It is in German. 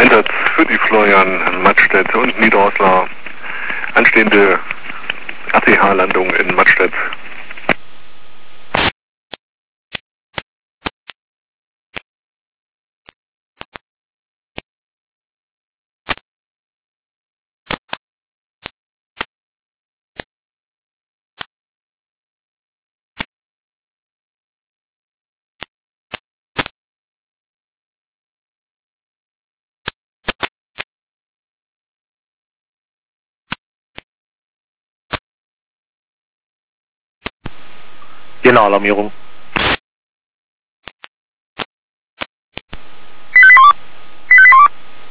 Einsatz für die Florian Mattstedt und Niederoslar. Anstehende RTH-Landung in Mattstedt. Genau, Alarmierung.